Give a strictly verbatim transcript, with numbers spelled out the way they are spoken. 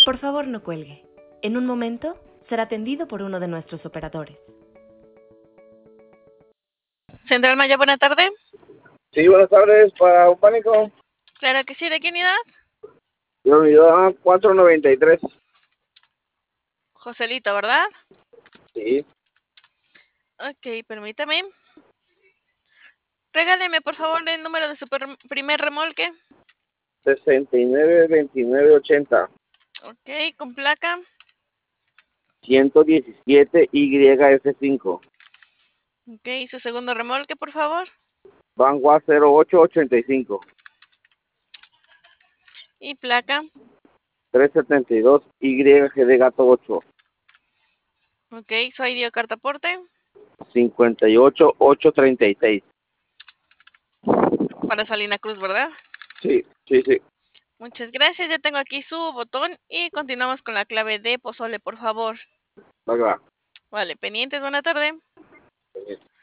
Por favor, no cuelgue. En un momento será atendido por uno de nuestros operadores. Central Maya, buena tarde. Sí, buenas tardes, para un pánico. Claro que sí, ¿de qué unidad? La unidad cuatrocientos noventa y tres. Joselito, ¿verdad? Sí. Ok, permítame. Regáleme, por favor, el número de su per- primer remolque. sesenta y nueve veintinueve ochenta. Ok, con placa. ciento diecisiete Y F cinco. Ok, su segundo remolque, por favor. Vanguard cero ocho ochenta y cinco. Y placa. trescientos setenta y dos Y G de gato ocho. Ok, su I D o cartaporte. cincuenta y ocho ochocientos treinta y seis. Para Salina Cruz, ¿verdad? Sí, sí, sí. Muchas gracias, ya tengo aquí su botón y continuamos con la clave de pozole, por favor. Va, va. Vale, pendientes, buena tarde. Bien.